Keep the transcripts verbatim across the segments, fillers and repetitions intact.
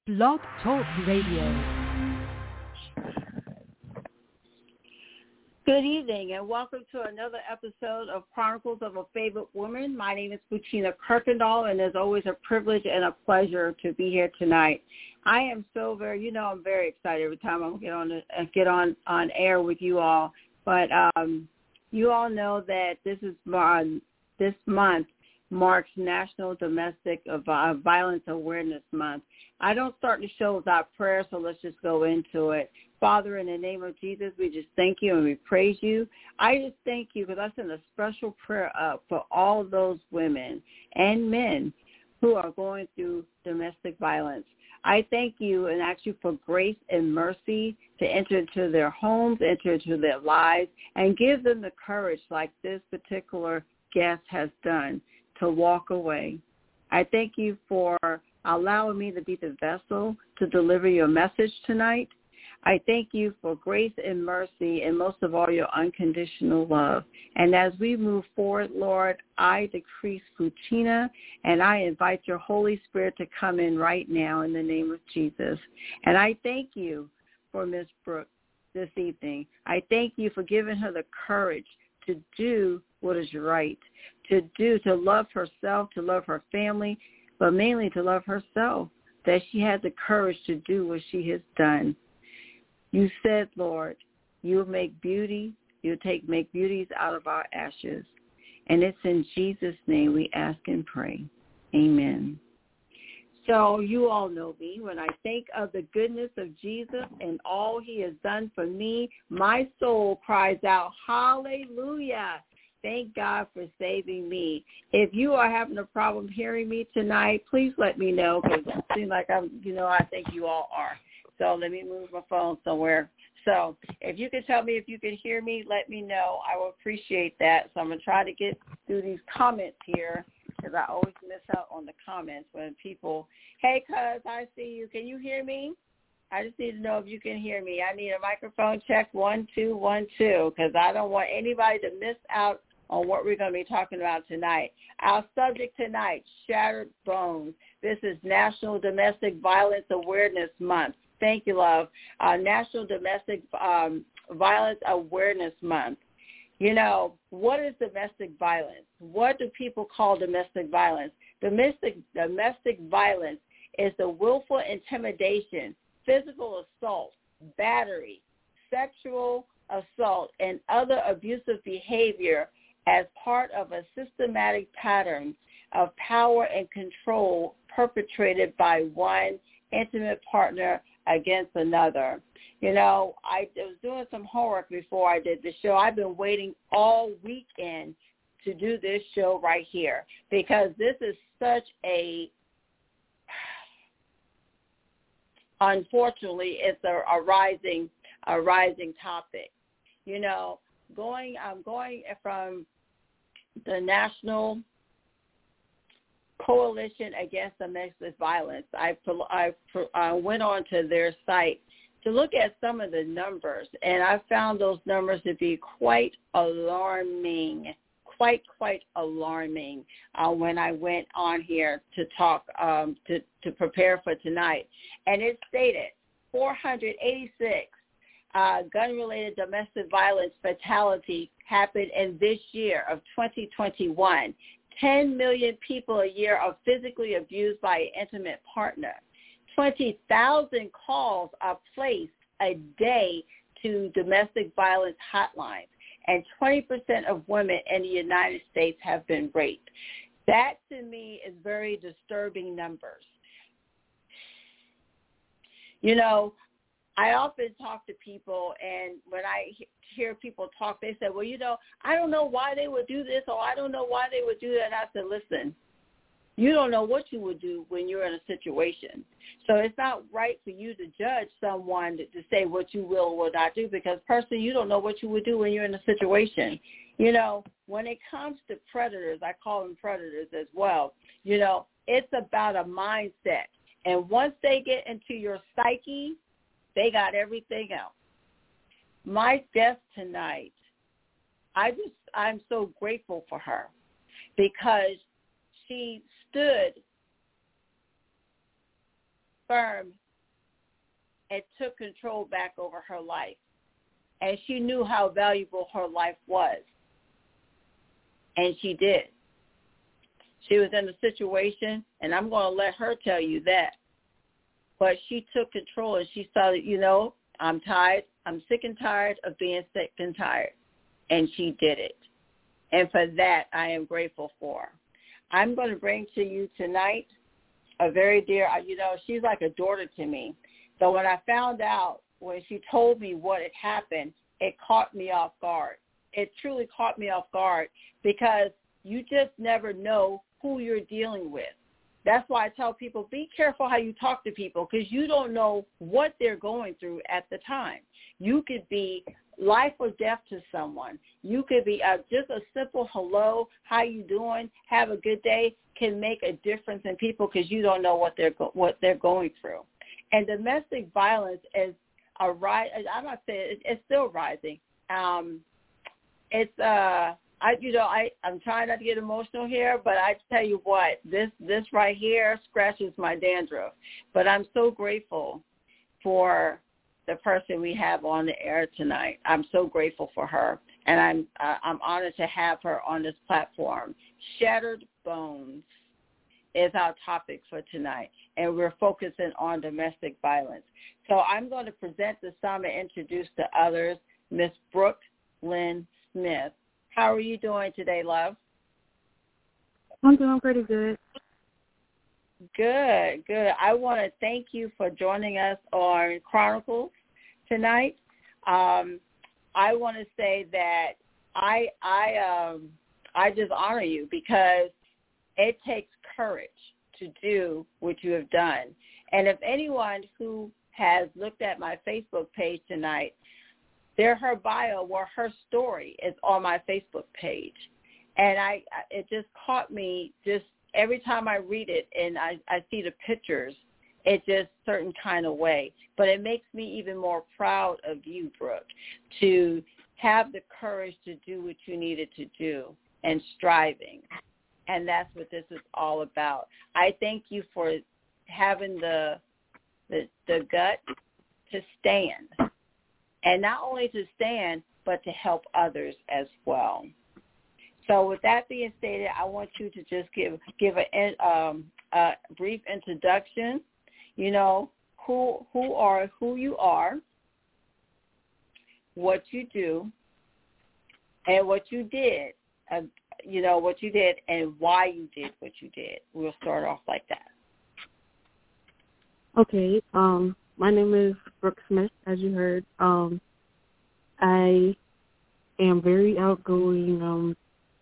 Blog Talk Radio. Good evening and welcome to another episode of Chronicles of a Favorite Woman. My name is Butina Kirkendall, and it's always a privilege and a pleasure to be here tonight. I am so very, you know, I'm very excited every time I get on the, get on, on air with you all. But um, you all know that this is uh, this month marks National Domestic Violence Awareness Month. I don't start the show without prayer, so let's just go into it. Father, in the name of Jesus, we just thank you and we praise you. I just thank you because I send a special prayer up for all those women and men who are going through domestic violence. I thank you and ask you for grace and mercy to enter into their homes, enter into their lives, and give them the courage like this particular guest has done to walk away. I thank you for allowing me to be the vessel to deliver your message tonight. I thank you for grace and mercy and most of all your unconditional love. And as we move forward, Lord, I decrease Butina and I invite your Holy Spirit to come in right now in the name of Jesus. And I thank you for Miss Brooke this evening. I thank you for giving her the courage to do what is right, to do, to love herself, to love her family, but mainly to love herself, that she had the courage to do what she has done. You said, Lord, you'll make beauty, you'll take make beauties out of our ashes. And it's in Jesus' name we ask and pray. Amen. So you all know me. When I think of the goodness of Jesus and all he has done for me, my soul cries out, hallelujah. Thank God for saving me. If you are having a problem hearing me tonight, please let me know because it seems like I'm, you know, I think you all are. So let me move my phone somewhere. So if you can tell me if you can hear me, let me know. I will appreciate that. So I'm going to try to get through these comments here because I always miss out on the comments when people, hey, cuz, I see you. Can you hear me? I just need to know if you can hear me. I need a microphone check one, two, one, two, because I don't want anybody to miss out on what we're going to be talking about tonight. Our subject tonight, Shattered Bones. This is National Domestic Violence Awareness Month. Thank you, love. Uh, National Domestic um, Violence Awareness Month. You know, what is domestic violence? What do people call domestic violence? Domestic, domestic violence is the willful intimidation, physical assault, battery, sexual assault, and other abusive behavior as part of a systematic pattern of power and control perpetrated by one intimate partner against another. You know, I was doing some homework before I did the show. I've been waiting all weekend to do this show right here because this is such a, unfortunately, it's a, a rising, a rising topic. You know, going, I'm going from the National Coalition Against Domestic Violence. I, I, I went on to their site to look at some of the numbers, and I found those numbers to be quite alarming, quite, quite alarming uh, when I went on here to talk, um, to, to prepare for tonight. And it stated four hundred eighty-six uh, gun-related domestic violence fatalities happened in this year of twenty twenty-one. ten million people a year are physically abused by an intimate partner. twenty thousand calls are placed a day to domestic violence hotlines, and twenty percent of women in the United States have been raped. That, to me, is very disturbing numbers. You know, I often talk to people, and when I hear people talk, they say, well, you know, I don't know why they would do this, or I don't know why they would do that. And I said, listen, you don't know what you would do when you're in a situation. So it's not right for you to judge someone to, to say what you will or will not do because, personally, you don't know what you would do when you're in a situation. You know, when it comes to predators, I call them predators as well, you know, it's about a mindset. And once they get into your psyche, they got everything else. My guest tonight, I just, I'm so grateful for her because she stood firm and took control back over her life. And she knew how valuable her life was. And she did. She was in a situation, and I'm going to let her tell you that. But she took control, and she started, you know, I'm tired. I'm sick and tired of being sick and tired. And she did it. And for that, I am grateful for. I'm going to bring to you tonight a very dear, you know, she's like a daughter to me. So when I found out, when she told me what had happened, it caught me off guard. It truly caught me off guard because you just never know who you're dealing with. That's why I tell people, be careful how you talk to people because you don't know what they're going through at the time. You could be life or death to someone. You could be uh, just a simple hello, how you doing, have a good day can make a difference in people because you don't know what they're go- what they're going through. And domestic violence is a rise. I'm not saying it, it's still rising. Um, it's uh. I, you know, I, I'm trying not to get emotional here, but I tell you what, this, this right here scratches my dandruff. But I'm so grateful for the person we have on the air tonight. I'm so grateful for her, and I'm uh, I'm honored to have her on this platform. Shattered Bones is our topic for tonight, and we're focusing on domestic violence. So I'm going to present the some and introduce the others, Miss Brooke Lynn Smith. How are you doing today, love? I'm doing pretty good. Good, good. I want to thank you for joining us on Chronicles tonight. Um, I want to say that I I um, I just honor you because it takes courage to do what you have done. And if anyone who has looked at my Facebook page tonight, there, her bio or her story is on my Facebook page. And I, it just caught me just every time I read it and I, I see the pictures, it just certain kind of way. But it makes me even more proud of you, Brooke, to have the courage to do what you needed to do and striving. And that's what this is all about. I thank you for having the the, the gut to stand. And not only to stand, but to help others as well. So with that being stated, I want you to just give give a, um, a brief introduction. You know, who who are who you are, what you do, and what you did. Uh, you know what you did and why you did what you did. We'll start off like that. Okay. Um. My name is Brooke Smith, as you heard. Um, I am very outgoing. Um,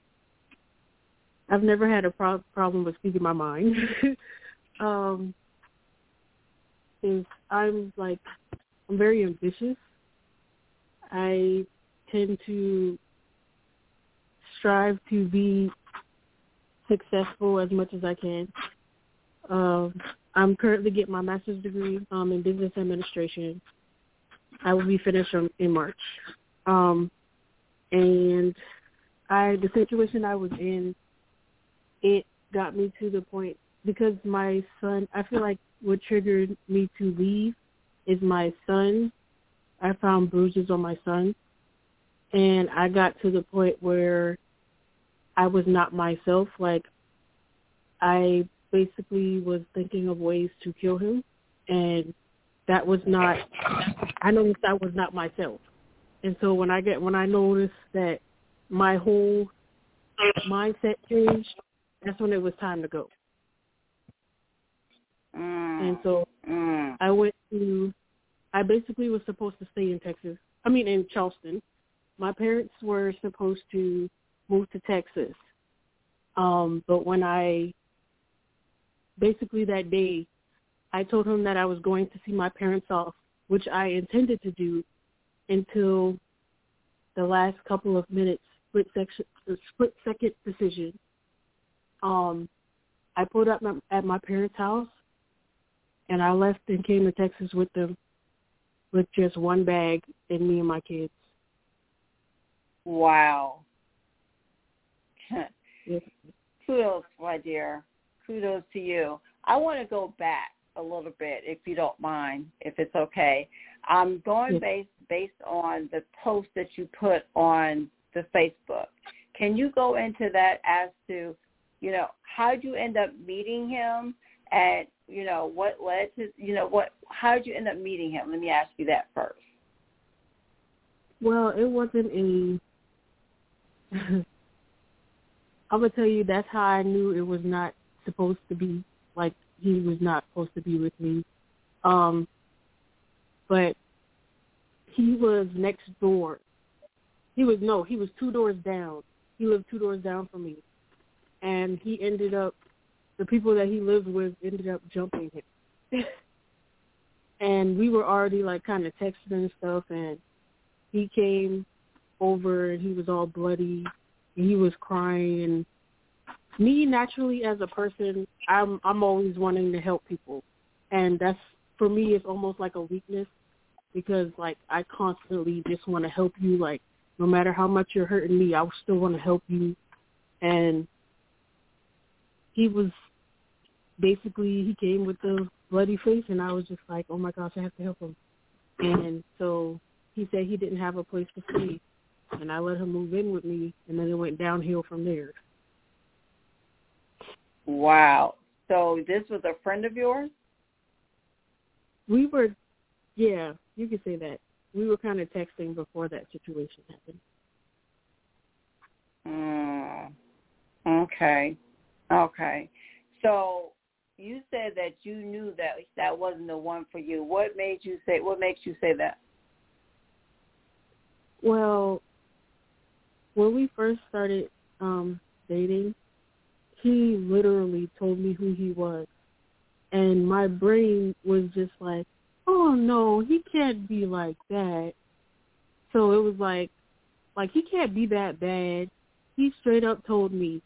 I've never had a pro- problem with speaking my mind. um, is I'm like, I'm very ambitious. I tend to strive to be successful as much as I can. Um, I'm currently getting my master's degree um, in business administration. I will be finished on, in March. Um, and I, the situation I was in, it got me to the point, because my son, I feel like what triggered me to leave is my son. I found bruises on my son. And I got to the point where I was not myself. Like, I basically was thinking of ways to kill him, and that was not, I noticed that was not myself. And so when I get, when I noticed that my whole mindset changed, that's when it was time to go. Mm. And so mm. I went to, I basically was supposed to stay in Texas, I mean in Charleston. My parents were supposed to move to Texas. Um, but when I, basically that day, I told him that I was going to see my parents off, which I intended to do until the last couple of minutes, split section, split second decision. Um, I pulled up my, at my parents' house, and I left and came to Texas with them, with just one bag and me and my kids. Wow. Yes. Kudos, my dear. Kudos to you. I want to go back, a little bit, if you don't mind, if it's okay. I'm going yes. based based on the post that you put on the Facebook. Can you go into that as to, you know, how did you end up meeting him, and, you know, what led to, you know, what, how did you end up meeting him? Let me ask you that first. Well, it wasn't a, I'm going to tell you that's how I knew it was not supposed to be, like he was not supposed to be with me. Um, but he was next door. He was, no, he was two doors down. He lived two doors down from me. And he ended up, the people that he lived with ended up jumping him. And we were already, like, kind of texting and stuff, and he came over, and he was all bloody, and he was crying. And me, naturally, as a person, I'm I'm always wanting to help people. And that's, for me, it's almost like a weakness, because, like, I constantly just want to help you. Like, no matter how much you're hurting me, I still want to help you. And he was, basically, he came with the bloody face, and I was just like, oh, my gosh, I have to help him. And so he said he didn't have a place to stay, and I let him move in with me, and then it went downhill from there. Wow. So this was a friend of yours? We were, yeah, you could say that. We were kind of texting before that situation happened. Mm, okay. Okay. So you said that you knew that that wasn't the one for you. What made you say, what makes you say that? Well, when we first started um, dating, he literally told me who he was. And my brain was just like, oh, no, he can't be like that. So it was like, like, he can't be that bad. He straight up told me.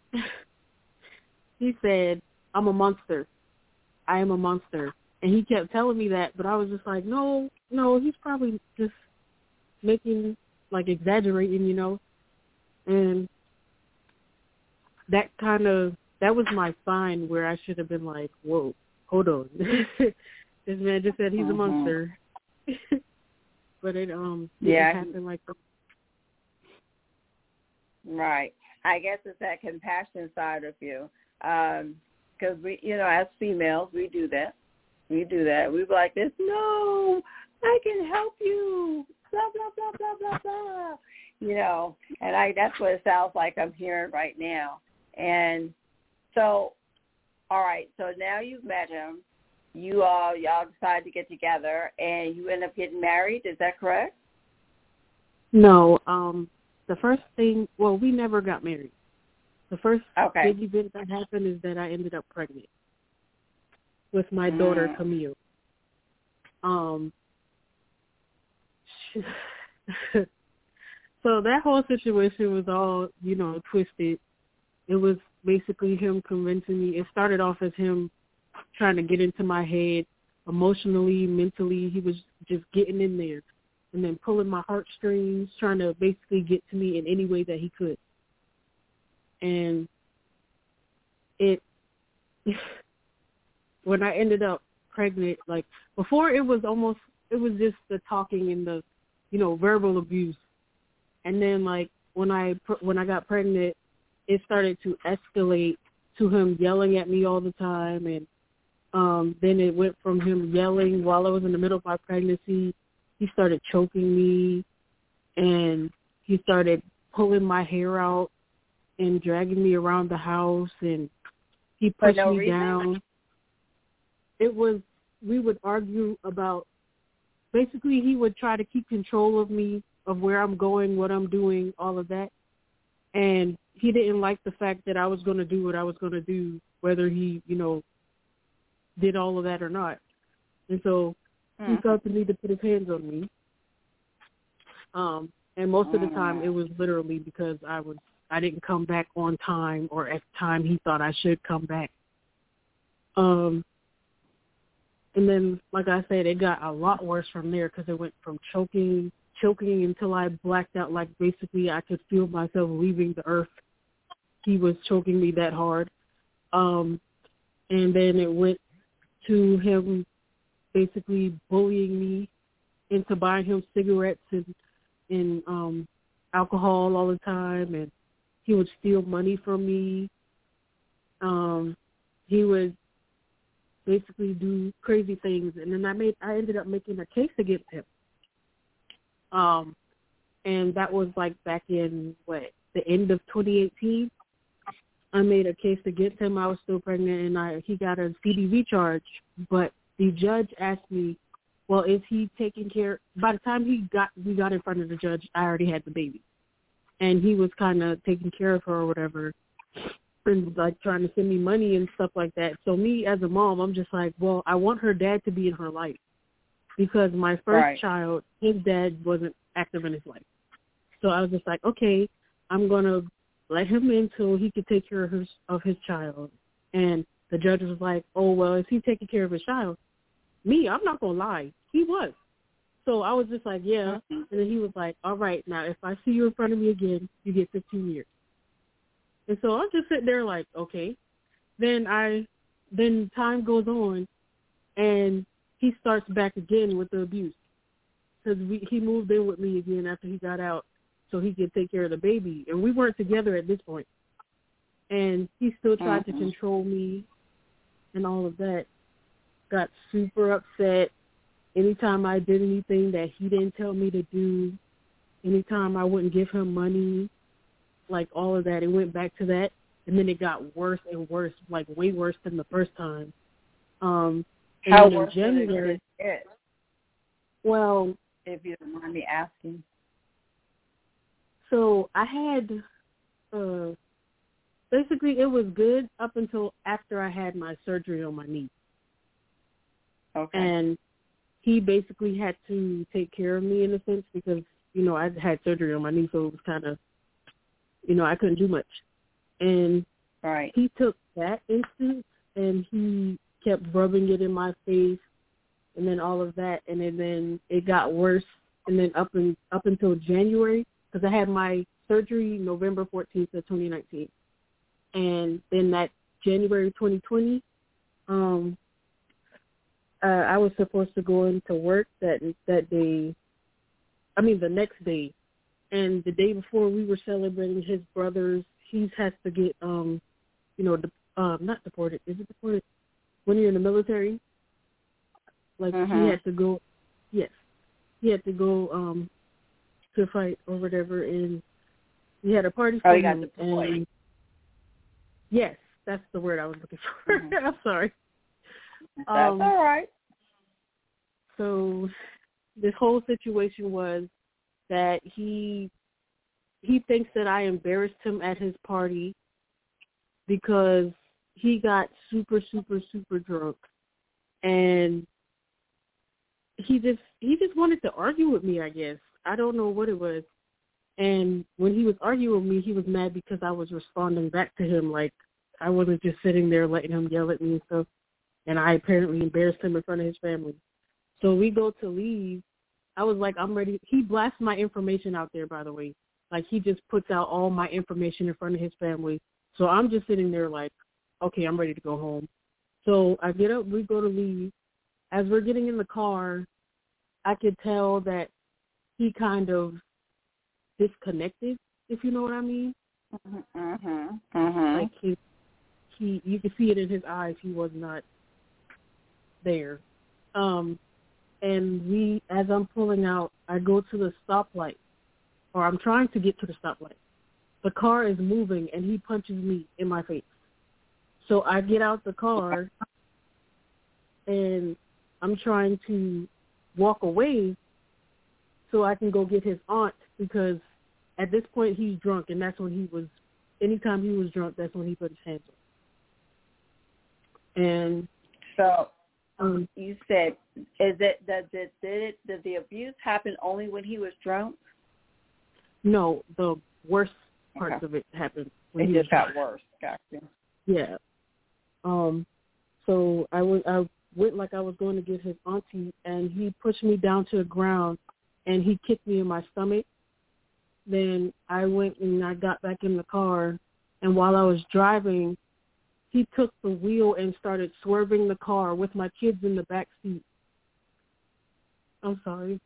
He said, I'm a monster. I am a monster. And he kept telling me that, but I was just like, no, no, he's probably just making, like, exaggerating, you know. And that kind of, that was my sign where I should have been like, whoa, hold on. This man just said he's mm-hmm. a monster. But it um didn't yeah. happen like that. Right. I guess it's that compassion side of you. Um, because we, you know, as females, we do that. We do that. We be like this, no, I can help you, blah, blah, blah, blah, blah, blah. You know, and I that's what it sounds like I'm hearing right now. And so, all right, so now you've met him. You all, y'all decide to get together, and you end up getting married. Is that correct? No. Um, the first thing, well, we never got married. The first okay. big event that happened is that I ended up pregnant with my mm. daughter, Camille. Um. So that whole situation was all, you know, twisted. It was basically him convincing me. It started off as him trying to get into my head emotionally, mentally. He was just getting in there and then pulling my heartstrings, trying to basically get to me in any way that he could. And it, when I ended up pregnant, like before it was almost, it was just the talking and the, you know, verbal abuse. And then like when I, when I got pregnant, it started to escalate to him yelling at me all the time. And um, then it went from him yelling while I was in the middle of my pregnancy. He started choking me, and he started pulling my hair out and dragging me around the house, and he pushed no me reason? down. It was, we would argue about, basically he would try to keep control of me, of where I'm going, what I'm doing, all of that. And he didn't like the fact that I was going to do what I was going to do, whether he, you know, did all of that or not. And so mm. he felt the need to put his hands on me. Um, and most of the time it was literally because I was, I didn't come back on time or at the time he thought I should come back. Um, and then, like I said, it got a lot worse from there because it went from choking, choking until I blacked out, like basically I could feel myself leaving the earth. He was choking me that hard. Um, and then it went to him basically bullying me into buying him cigarettes and, and um, alcohol all the time, and he would steal money from me. Um, he would basically do crazy things, and then I made I ended up making a case against him. Um, and that was like back in what the end of twenty eighteen. I made a case against him. I was still pregnant, and I he got a C D V charge. But the judge asked me, "Well, is he taking care?" By the time he got we got in front of the judge, I already had the baby, and he was kind of taking care of her or whatever, and like trying to send me money and stuff like that. So me as a mom, I'm just like, well, I want her dad to be in her life, because my first right. child, his dad wasn't active in his life. So I was just like, okay, I'm gonna let him in so he could take care of his of his child. And the judge was like, oh, well, is he taking care of his child? Me, I'm not going to lie. He was. So I was just like, yeah. And then he was like, all right, now if I see you in front of me again, you get fifteen years. And so I'm just sitting there like, okay. Then I, then time goes on, and he starts back again with the abuse. Because he moved in with me again after he got out, so he could take care of the baby. And we weren't together at this point. And he still tried mm-hmm. to control me and all of that. Got super upset anytime I did anything that he didn't tell me to do. Anytime I wouldn't give him money, like all of that. It went back to that. And then it got worse and worse, like way worse than the first time. Um, and How then worse in January, did it get? Well, if you don't mind me asking. So I had, uh, basically it was good up until after I had my surgery on my knee. Okay. And he basically had to take care of me in a sense because, you know, I had surgery on my knee, so it was kind of, you know, I couldn't do much. And right. he took that instance and he kept rubbing it in my face and then all of that. And then, then it got worse. And then up in, up until January, because I had my surgery November fourteenth of twenty nineteen. And then that January twenty twenty, um, uh, I was supposed to go into work that that day, I mean the next day. And the day before we were celebrating his brother's, he has to get, um, you know, de- uh, not deported. Is it deported? When you're in the military? Like mm-hmm. he had to go, yes. He had to go um, to fight or whatever, and we had a party for oh, him. Got deployed. And yes, that's the word I was looking for. Mm-hmm. I'm sorry. That's um, all right. So this whole situation was that he he thinks that I embarrassed him at his party because he got super, super, super drunk, and he just he just wanted to argue with me, I guess. I don't know what it was. And when he was arguing with me, he was mad because I was responding back to him. Like, I wasn't just sitting there letting him yell at me and stuff. And I apparently embarrassed him in front of his family. So we go to leave. I was like, I'm ready. He blasts my information out there, by the way. Like, he just puts out all my information in front of his family. So I'm just sitting there like, okay, I'm ready to go home. So I get up, we go to leave. As we're getting in the car, I could tell that he kind of disconnected, if you know what I mean. Mm-hmm. Mm-hmm. Like he, he, you could see it in his eyes. He was not there. Um, and we, as I'm pulling out, I go to the stoplight, or I'm trying to get to the stoplight. The car is moving, and he punches me in my face. So I get out the car, and I'm trying to walk away so I can go get his aunt, because at this point he's drunk, and that's when he was, anytime he was drunk, that's when he put his hands on. And so um, you said, is it that did, did it did the abuse happen only when he was drunk? No, the worst parts okay. of it happened when it he just was got drunk. worse. Gotcha. Yeah. Um. So I went. I went like I was going to get his auntie, and he pushed me down to the ground, and he kicked me in my stomach. Then I went and I got back in the car, and while I was driving, he took the wheel and started swerving the car with my kids in the back seat. I'm sorry.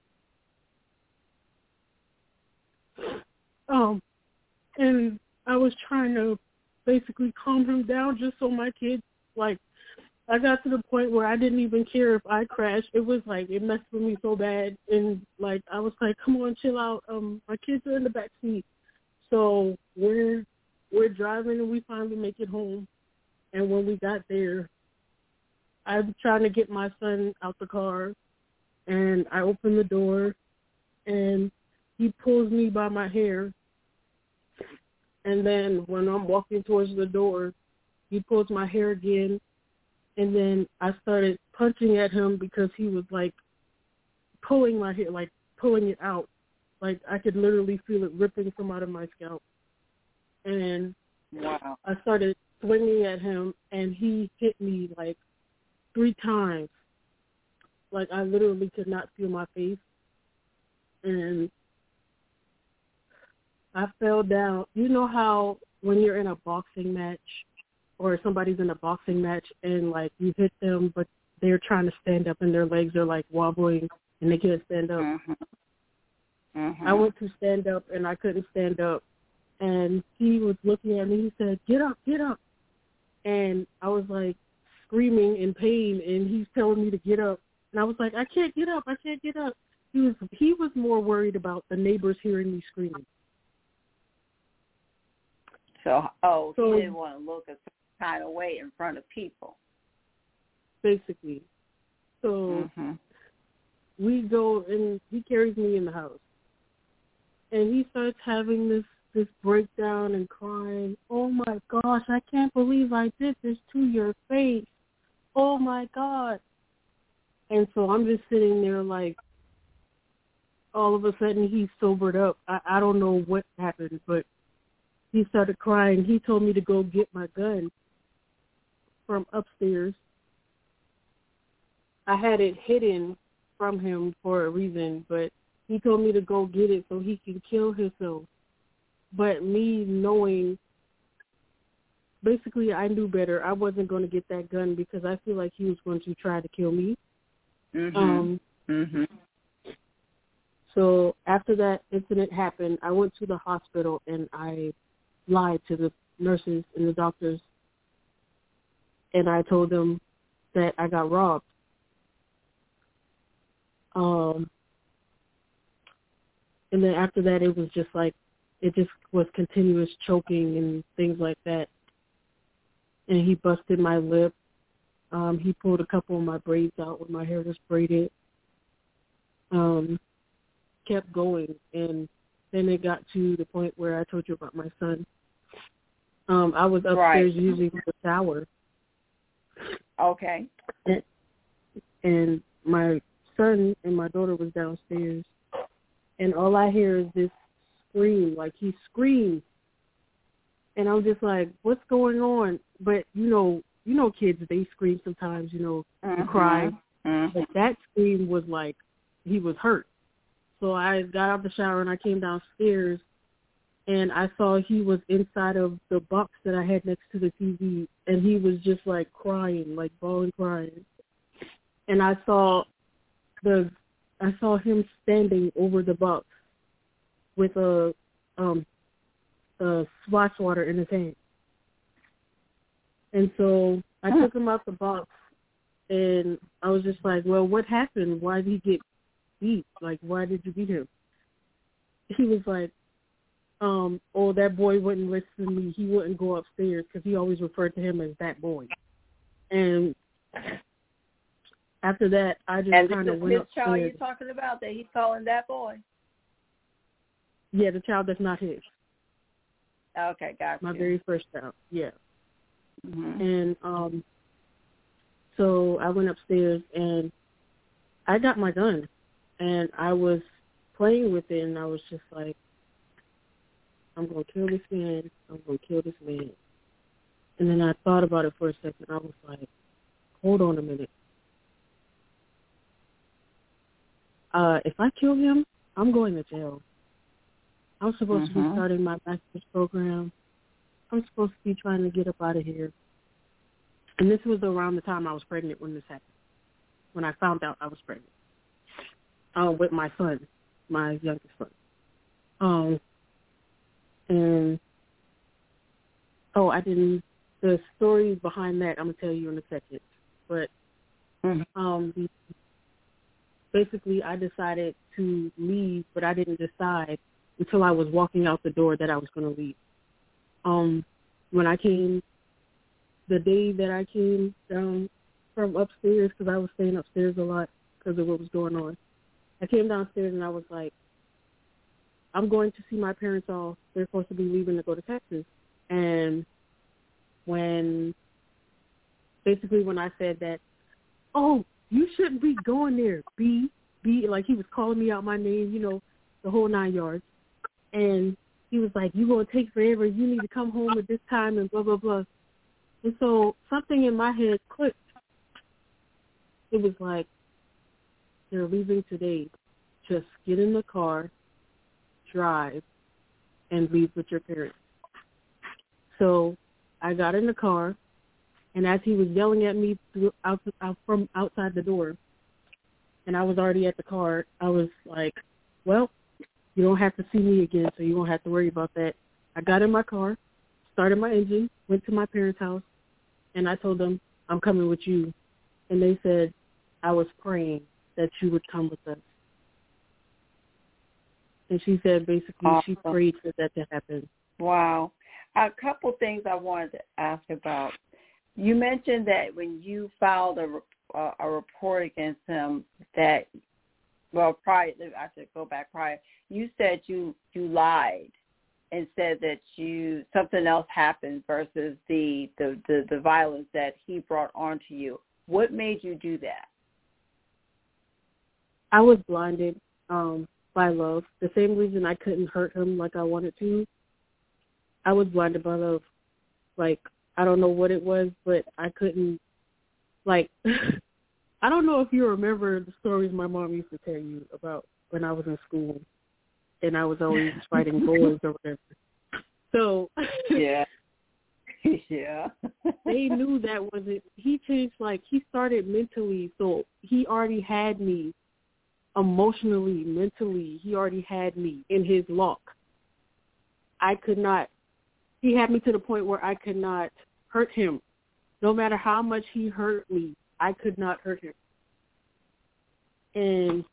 Um, and I was trying to basically calm him down just so my kids, like, I got to the point where I didn't even care if I crashed. It was like, it messed with me so bad. And, like, I was like, come on, chill out. Um, my kids are in the back seat. So we're, we're driving and we finally make it home. And when we got there, I'm trying to get my son out the car. And I open the door, and he pulls me by my hair. And then when I'm walking towards the door, he pulls my hair again. And then I started punching at him because he was, like, pulling my hair, like, pulling it out. Like, I could literally feel it ripping from out of my scalp. And wow. I started swinging at him, and he hit me, like, three times. Like, I literally could not feel my face. And I fell down. You know how when you're in a boxing match or somebody's in a boxing match and, like, you hit them, but they're trying to stand up and their legs are, like, wobbling and they can't stand up? Mm-hmm. Mm-hmm. I went to stand up and I couldn't stand up. And he was looking at me. He said, get up, get up. And I was, like, screaming in pain, and he's telling me to get up. And I was like, I can't get up, I can't get up. He was he was more worried about the neighbors hearing me screaming. So, oh, so he didn't want to look a certain kind of way in front of people. Basically. So mm-hmm. we go, and he carries me in the house. And he starts having this, this breakdown and crying, oh, my gosh, I can't believe I did this to your face. Oh, my God. And so I'm just sitting there like, all of a sudden he sobered up. I, I don't know what happened, but he started crying. He told me to go get my gun from upstairs. I had it hidden from him for a reason, but he told me to go get it so he can kill himself. But me knowing, basically I knew better. I wasn't going to get that gun because I feel like he was going to try to kill me. Mm-hmm. Um, mm-hmm. So after that incident happened, I went to the hospital and I lied to the nurses and the doctors. And I told them that I got robbed. Um, and then after that, it was just like, it just was continuous choking and things like that. And he busted my lip. Um, he pulled a couple of my braids out when my hair was braided. Um, kept going, and then it got to the point where I told you about my son. Um, I was upstairs right. using the shower. Okay. And, and my son and my daughter was downstairs, and all I hear is this scream, like he screamed. And I'm just like, what's going on? But, you know, you know kids, they scream sometimes, you know, mm-hmm. and cry. Mm-hmm. But that scream was like he was hurt. So I got out of the shower and I came downstairs, and I saw he was inside of the box that I had next to the T V, and he was just like crying, like bawling, crying. And I saw the, I saw him standing over the box with a, um, a splash water in his hand. And so I huh. took him out the box, and I was just like, well, what happened? Why did he get beat? Like, why did you beat him? He was like, um, oh, that boy wouldn't listen to me. He wouldn't go upstairs because he always referred to him as that boy. And after that, I just kind of went upstairs. And this child you're talking about that he's calling that boy? Yeah, the child that's not his. Okay, gotcha. My very first child, yeah. Mm-hmm. And um, so I went upstairs, and I got my gun, and I was playing with it, and I was just like, I'm going to kill this man. I'm going to kill this man. And then I thought about it for a second. I was like, hold on a minute. Uh, if I kill him, I'm going to jail. I'm supposed mm-hmm. to be starting my master's program. I'm supposed to be trying to get up out of here. And this was around the time I was pregnant when this happened, when I found out I was pregnant uh, with my son, my youngest son. Um, and, oh, I didn't, the story behind that I'm going to tell you in a second. But mm-hmm. um, basically I decided to leave, but I didn't decide until I was walking out the door that I was going to leave. Um, when I came, the day that I came down from upstairs, because I was staying upstairs a lot because of what was going on, I came downstairs and I was like, I'm going to see my parents all. They're supposed to be leaving to go to Texas. And when, basically when I said that, oh, you shouldn't be going there, B, B, like he was calling me out my name, you know, the whole nine yards. And he was like, you're going to take forever. You need to come home at this time and blah, blah, blah. And so something in my head clicked. It was like, they're leaving today. Just get in the car, drive, and leave with your parents. So I got in the car, and as he was yelling at me through, out, out from outside the door, and I was already at the car, I was like, well, you don't have to see me again, so you won't have to worry about that. I got in my car, started my engine, went to my parents' house, and I told them, I'm coming with you. And they said, I was praying that you would come with us. And she said basically awesome. She prayed for that to happen. Wow. A couple things I wanted to ask about. You mentioned that when you filed a, uh, a report against him that, well, prior, I should go back prior, you said you, you lied and said that you something else happened versus the, the, the, the violence that he brought onto you. What made you do that? I was blinded um, by love. The same reason I couldn't hurt him like I wanted to. I was blinded by love. Like, I don't know what it was, but I couldn't, like, I don't know if you remember the stories my mom used to tell you about when I was in school and I was always fighting boys or whatever. So, yeah. Yeah. They knew that wasn't, he changed, like, he started mentally, so he already had me emotionally, mentally, he already had me in his lock. I could not, he had me to the point where I could not hurt him. No matter how much he hurt me, I could not hurt him. And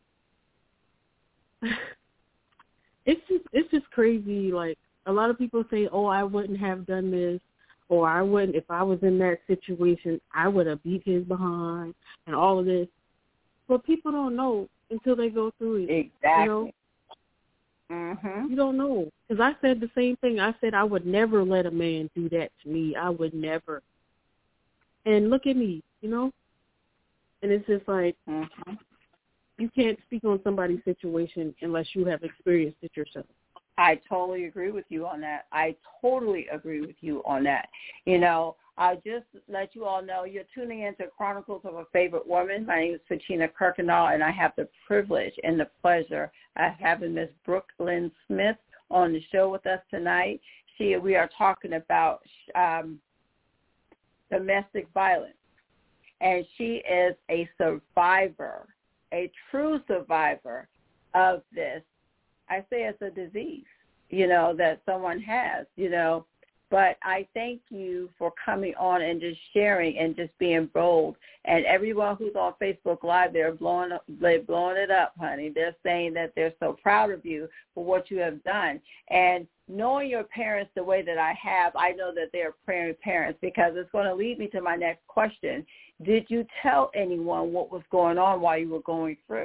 it's just, it's just crazy. Like, a lot of people say, oh, I wouldn't have done this, or I wouldn't, if I was in that situation, I would have beat his behind and all of this. But people don't know until they go through it. Exactly. You know? Mm-hmm. You don't know. Because I said the same thing. I said I would never let a man do that to me. I would never. And look at me, you know? And it's just like, mm-hmm. you can't speak on somebody's situation unless you have experienced it yourself. I totally agree with you on that. I totally agree with you on that. You know, I'll just let you all know you're tuning into Chronicles of a Favorite Woman. My name is Patina Kirkendall, and I have the privilege and the pleasure of having Miss Brooklyn Smith on the show with us tonight. She, we are talking about um, domestic violence, and she is a survivor, a true survivor of this. I say it's a disease, you know, that someone has, you know, but I thank you for coming on and just sharing and just being bold. And everyone who's on Facebook Live, they're blowing up, they're blowing it up, honey. They're saying that they're so proud of you for what you have done. And knowing your parents the way that I have, I know that they're praying parents, because it's going to lead me to my next question. Did you tell anyone what was going on while you were going through?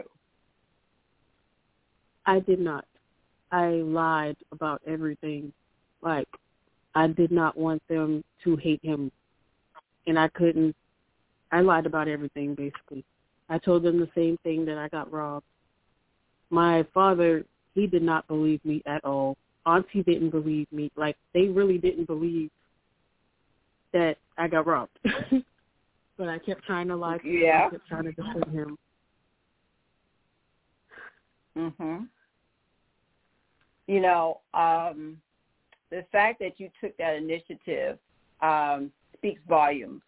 I did not. I lied about everything. Like, I did not want them to hate him, and I couldn't. I lied about everything, basically. I told them the same thing, that I got robbed. My father, he did not believe me at all. Auntie didn't believe me. Like, they really didn't believe that I got robbed. But I kept trying to lie to him. Yeah. I kept trying to defend him. Mm-hmm. You know, um, the fact that you took that initiative um, speaks volumes.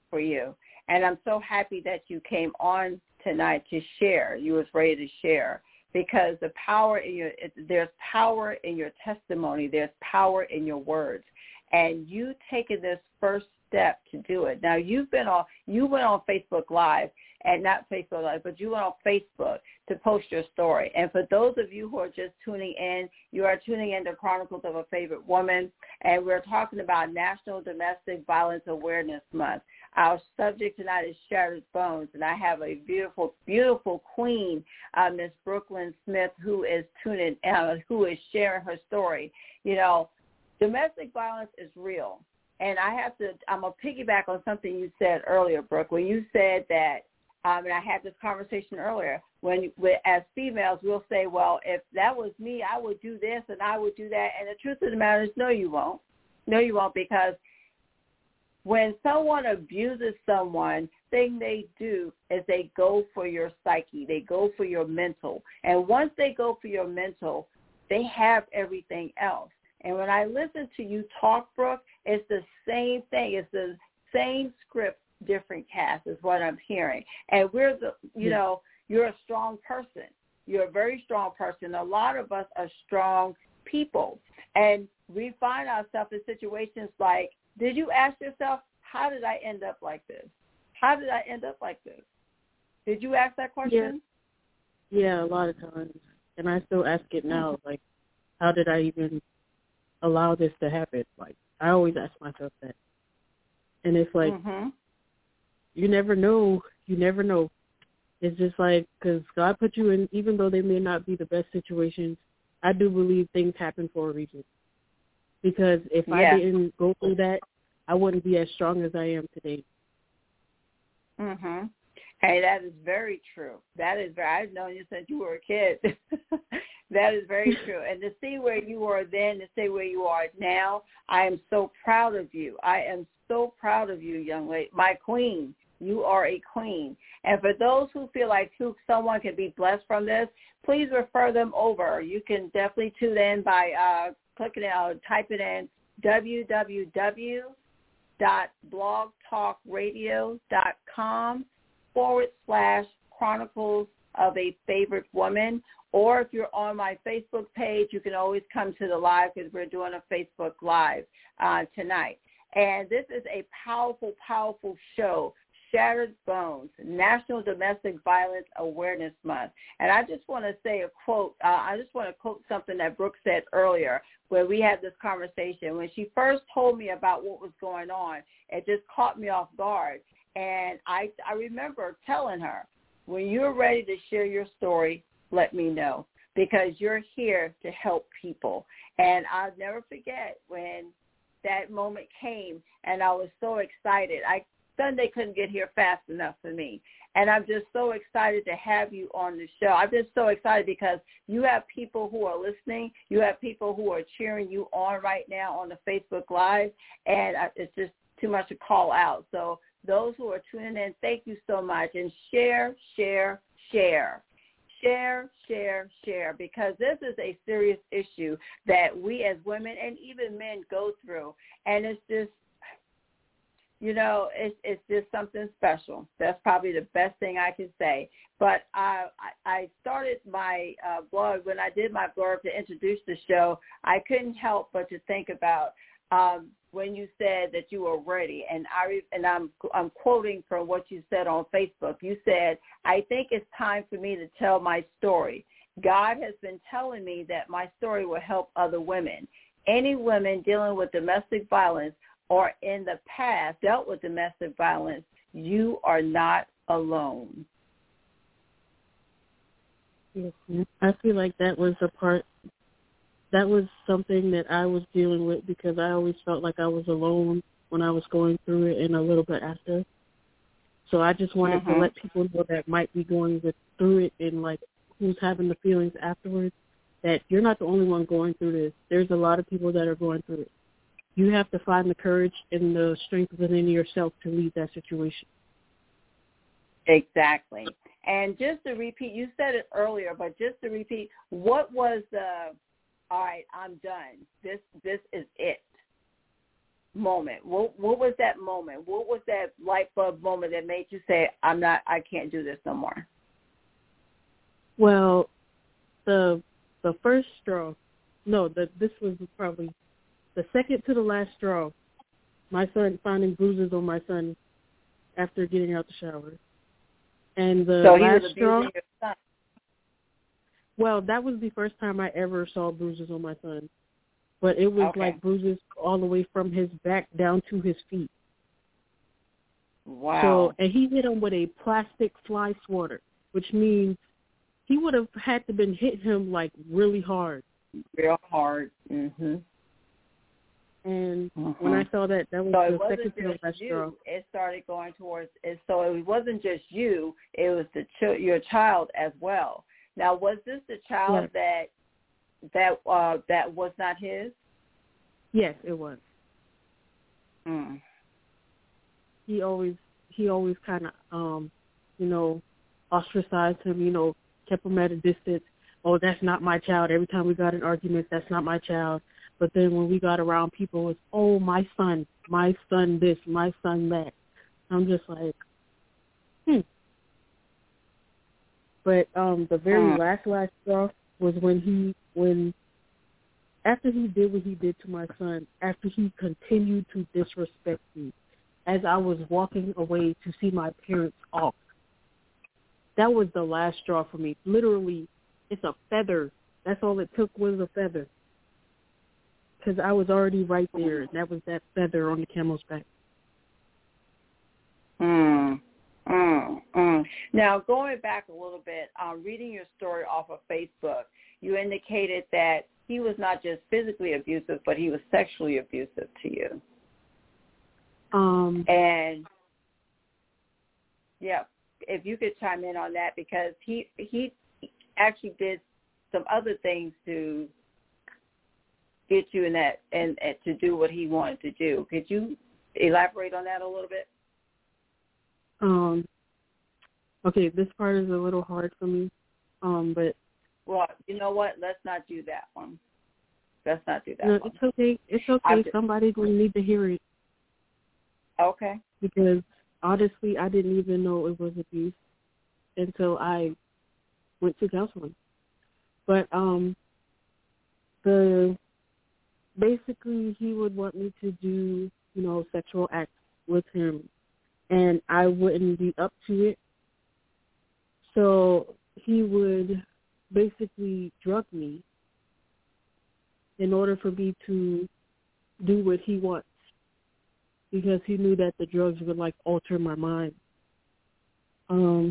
for you. And I'm so happy that you came on tonight to share. You was ready to share, because the power in your, there's power in your testimony. There's power in your words. And you taking this first step to do it. Now, you've been on, you went on Facebook Live, and not Facebook Live, but you went on Facebook to post your story. And for those of you who are just tuning in, you are tuning in to Chronicles of a Favorite Woman, and we're talking about National Domestic Violence Awareness Month. Our subject tonight is Shattered Bones, and I have a beautiful, beautiful queen, uh, Miss Brooklyn Smith, who is tuning, uh, who is sharing her story. You know, domestic violence is real. And I have to, I'm going to piggyback on something you said earlier, Brooke, when you said that, um, and I had this conversation earlier, when as females, we'll say, well, if that was me, I would do this and I would do that. And the truth of the matter is, no, you won't. No, you won't, because when someone abuses someone, thing they do is they go for your psyche. They go for your mental. And once they go for your mental, they have everything else. And when I listen to you talk, Brooke, it's the same thing. It's the same script, different cast is what I'm hearing. And we're the, you know, you're a strong person. You're a very strong person. A lot of us are strong people. And we find ourselves in situations like, did you ask yourself, how did I end up like this? How did I end up like this? Did you ask that question? Yeah, yeah, a lot of times. And I still ask it now, mm-hmm. like, how did I even allow this to happen? Like, I always ask myself that. And it's like, mm-hmm. you never know. You never know. It's just like, because God put you in, even though they may not be the best situations, I do believe things happen for a reason. Because if yeah. I didn't go through that, I wouldn't be as strong as I am today. Mm-hmm. Hey, that is very true. That is very, I've known you since you were a kid. That is very true. And to see where you were then, to see where you are now, I am so proud of you. I am so proud of you, young lady. My queen, you are a queen. And for those who feel like who, someone can be blessed from this, please refer them over. You can definitely tune in by uh, clicking it out, typing in w w w dot blog talk radio dot com forward slash Chronicles of a Favorite Woman. Or if you're on my Facebook page, you can always come to the live, because we're doing a Facebook Live uh, tonight. And this is a powerful, powerful show, Shattered Bones, National Domestic Violence Awareness Month. And I just want to say a quote. Uh, I just want to quote something that Brooke said earlier, where we had this conversation. When she first told me about what was going on, it just caught me off guard. And I, I remember telling her, when you're ready to share your story, let me know, because you're here to help people. And I'll never forget when that moment came, and I was so excited. I Sunday couldn't get here fast enough for me. And I'm just so excited to have you on the show. I'm just so excited because you have people who are listening. You have people who are cheering you on right now on the Facebook Live, and it's just too much to call out. So those who are tuning in, thank you so much. And share, share, share. Share, share, share, because this is a serious issue that we as women and even men go through. And it's just, you know, it's, it's just something special. That's probably the best thing I can say. But I, I started my uh, blog, when I did my blog to introduce the show, I couldn't help but to think about um, when you said that you were ready, and I and I'm I'm quoting from what you said on Facebook. You said, "I think it's time for me to tell my story. God has been telling me that my story will help other women. Any women dealing with domestic violence or in the past dealt with domestic violence, you are not alone." Yes, I feel like that was a part. That was something that I was dealing with, because I always felt like I was alone when I was going through it and a little bit after. So I just wanted mm-hmm. to let people know that might be going with, through it, and like who's having the feelings afterwards, that you're not the only one going through this. There's a lot of people that are going through it. You have to find the courage and the strength within yourself to leave that situation. Exactly. And just to repeat, you said it earlier, but just to repeat, what was the, all right, I'm done. This this is it moment? What what was that moment? What was that light bulb moment that made you say, I'm not, I can't do this no more? Well, the the first straw, no, the, this was probably the second to the last straw. My son finding bruises on my son after getting out the shower. And the so he last was straw, abusing your son. well, that was the first time I ever saw bruises on my son. But it was Okay. like bruises all the way from his back down to his feet. Wow. So, and he hit him with a plastic fly swatter, which means he would have had to been hit him like really hard. Real hard. Mhm. And mm-hmm. when I saw that, that was so the it wasn't second to the just last you. straw. It started going towards it. So it wasn't just you. It was the ch- your child as well. Now, was this the child Yeah. that that uh, that was not his? Yes, it was. Mm. He always he always kind of um, you know, ostracized him. You know, kept him at a distance. Oh, that's not my child. Every time we got in arguments, that's not my child. But then when we got around people, it was, oh, my son, my son this, my son that. I'm just like, hmm. But um, the very Mm. last, last straw was when he, when, after he did what he did to my son, after he continued to disrespect me, as I was walking away to see my parents off, that was the last straw for me. Literally, it's a feather. That's all it took was a feather. Because I was already right there, and that was that feather on the camel's back. Mm, mm, mm. Now, going back a little bit, um, reading your story off of Facebook, you indicated that he was not just physically abusive, but he was sexually abusive to you. Um, and, yeah, if you could chime in on that, because he he actually did some other things to get you in that and, and to do what he wanted to do. Could you elaborate on that a little bit? Um, okay, this part is a little hard for me, um, but well, you know what? Let's not do that one. Let's not do that no, one. it's okay. It's okay. Just, Somebody's going to need to hear it. Okay. Because honestly, I didn't even know it was abuse until I went to counseling. But um, the basically he would want me to do, you know, sexual acts with him, and I wouldn't be up to it. So he would basically drug me in order for me to do what he wants, because he knew that the drugs would, like, alter my mind. Um,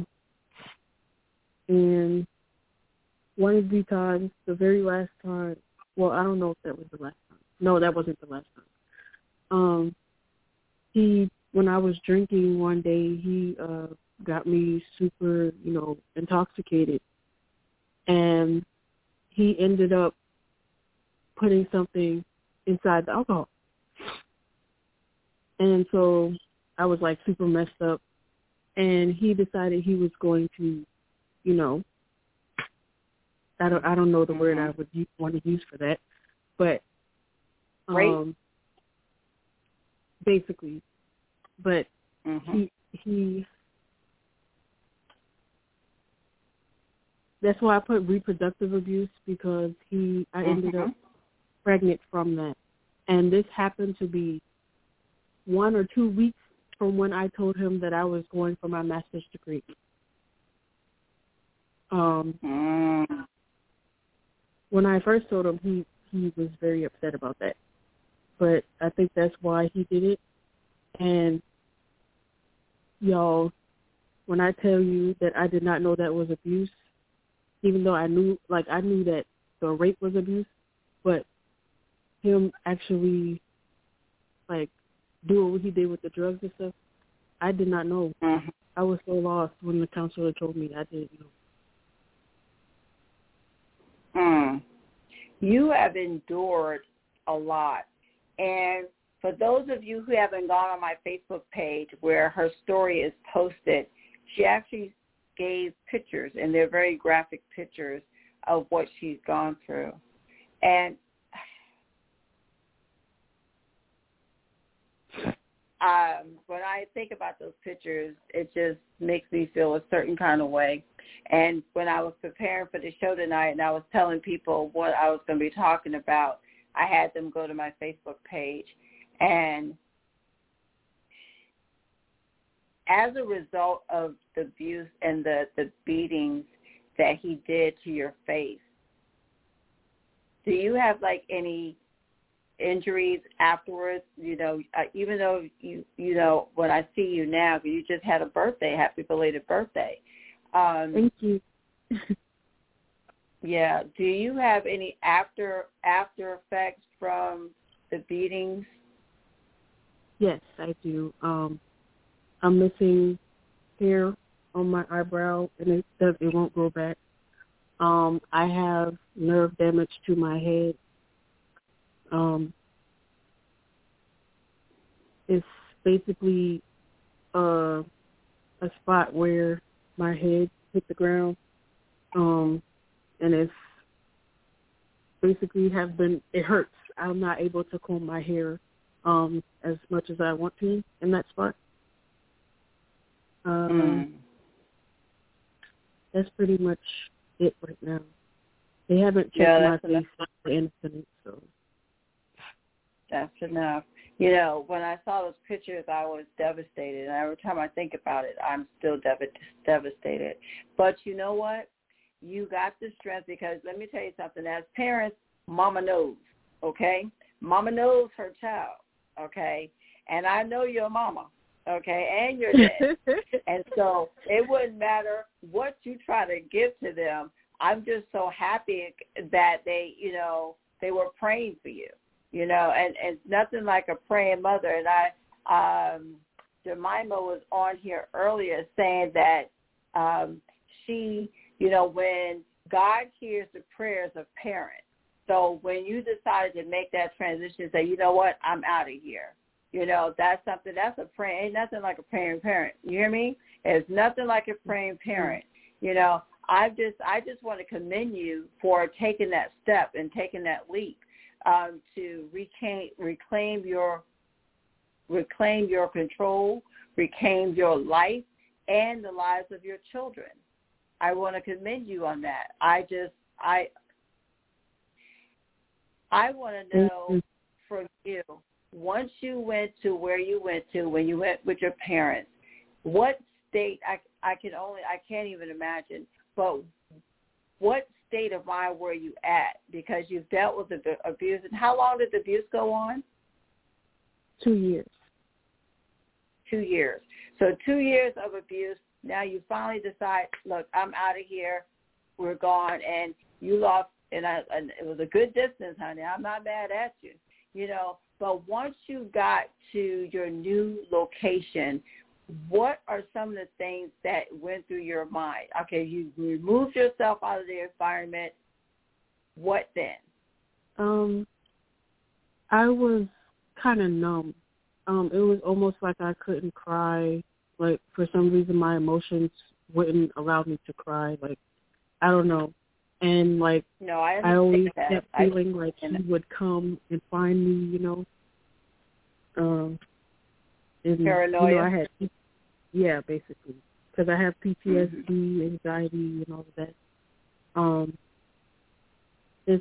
and one of the times, the very last time, well, I don't know if that was the last time. No, that wasn't the last time. Um, he, when I was drinking one day, he uh, got me super, you know, intoxicated. And he ended up putting something inside the alcohol. And so I was, like, super messed up. And he decided he was going to, you know, I don't I don't know the mm-hmm. word I would use, want to use for that, but um, right. basically, but mm-hmm. he he. That's why I put reproductive abuse, because he I ended mm-hmm. up pregnant from that, and this happened to be one or two weeks from when I told him that I was going for my master's degree. Um. Mm. When I first told him, he, he was very upset about that. But I think that's why he did it. And, y'all, when I tell you that I did not know that was abuse, even though I knew, like, I knew that the rape was abuse, but him actually, like, doing what he did with the drugs and stuff, I did not know. Mm-hmm. I was so lost when the counselor told me I didn't know. Mm. You have endured a lot. And for those of you who haven't gone on my Facebook page where her story is posted, she actually gave pictures, and they're very graphic pictures of what she's gone through. And um, when I think about those pictures, it just makes me feel a certain kind of way. And when I was preparing for the show tonight and I was telling people what I was going to be talking about, I had them go to my Facebook page. And as a result of the abuse and the, the beatings that he did to your face, do you have, like, any injuries afterwards? You know, uh, even though, you you know, when I see you now, you just had a birthday, happy belated birthday. Um, Thank you. Yeah. Do you have any after after effects from the beatings? Yes, I do. Um, I'm missing hair on my eyebrow, and it does it won't grow back. Um, I have nerve damage to my head. Um, it's basically uh, a spot where my head hit the ground, um, and it's basically have been, it hurts. I'm not able to comb my hair um, as much as I want to in that spot. Um, mm. That's pretty much it right now. They haven't checked Yeah, my that's face enough. for anything, so. That's enough. You know, when I saw those pictures, I was devastated. And every time I think about it, I'm still dev- devastated. But you know what? You got the strength, because let me tell you something. As parents, mama knows, okay? Mama knows her child, okay? And I know your mama, okay, and your dad. And so it wouldn't matter what you try to give to them. I'm just so happy that they, you know, they were praying for you, you know, and, and nothing like a praying mother. And I, um, Jemima was on here earlier saying that um, she, you know, when God hears the prayers of parents, so when you decided to make that transition, say, you know what, I'm out of here. You know, that's something, that's a prayer. Ain't nothing like a praying parent. You hear me? It's nothing like a praying parent. You know, I just, I just want to commend you for taking that step and taking that leap um, to reclaim, reclaim your, reclaim your control, reclaim your life and the lives of your children. I want to commend you on that. I just, I, I want to know from you, once you went to where you went to, when you went with your parents, what state, I, I can only, I can't even imagine, but what state of mind were you at? Because you've dealt with the abuse. And how long did the abuse go on? Two years. Two years. So two years of abuse. Now you finally decide, look, I'm out of here. We're gone. And you lost, and, I, and it was a good distance, honey. I'm not mad at you, you know. But once you got to your new location, what are some of the things that went through your mind? Okay, you removed yourself out of the environment. What then? Um, I was kind of numb. Um, it was almost like I couldn't cry. Like, for some reason, my emotions wouldn't allow me to cry. Like, I don't know. And, like, no, I, I always that. kept feeling like he would come and find me, you know. Um, and, Paranoia? You know, I had, yeah, basically. Because I have P T S D, mm-hmm. anxiety, and all of that. Um, it's,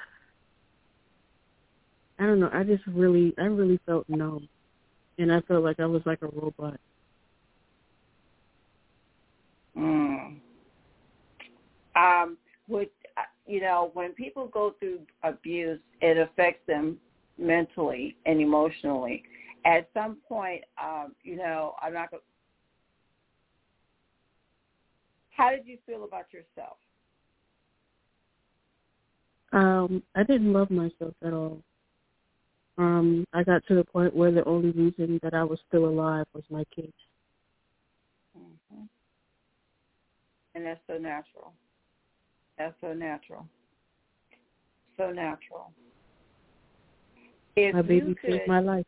I don't know, I just really, I really felt numb. And I felt like I was like a robot. Mm. Um, with, you know, when people go through abuse, it affects them mentally and emotionally. At some point, um, you know, I'm not going to, how did you feel about yourself? Um, I didn't love myself at all. Um, I got to the point where the only reason that I was still alive was my kids. Mm-hmm. And that's so natural. That's so natural. So natural. If my baby you could, saved my life.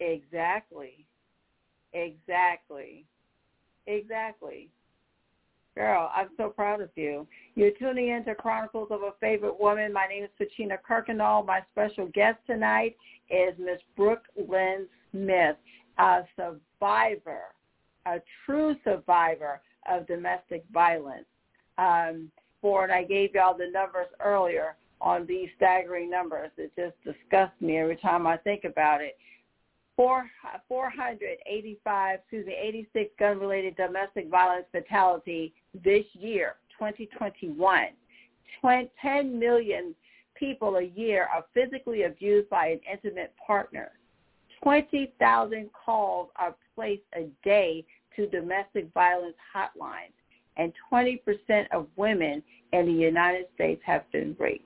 Exactly. Exactly. Exactly. Girl, I'm so proud of you. You're tuning in to Chronicles of a Favorite Woman. My name is Patina Kirkendall. My special guest tonight is Miss Brooke Lynn Smith, a survivor, a true survivor of domestic violence. Um, for, and I gave y'all the numbers earlier on these staggering numbers. It just disgusts me every time I think about it. Four, four hundred eighty-five, excuse me, eighty-six gun-related domestic violence fatality this year, twenty twenty-one. ten million people a year are physically abused by an intimate partner. twenty thousand calls are placed a day to domestic violence hotlines, and twenty percent of women in the United States have been raped.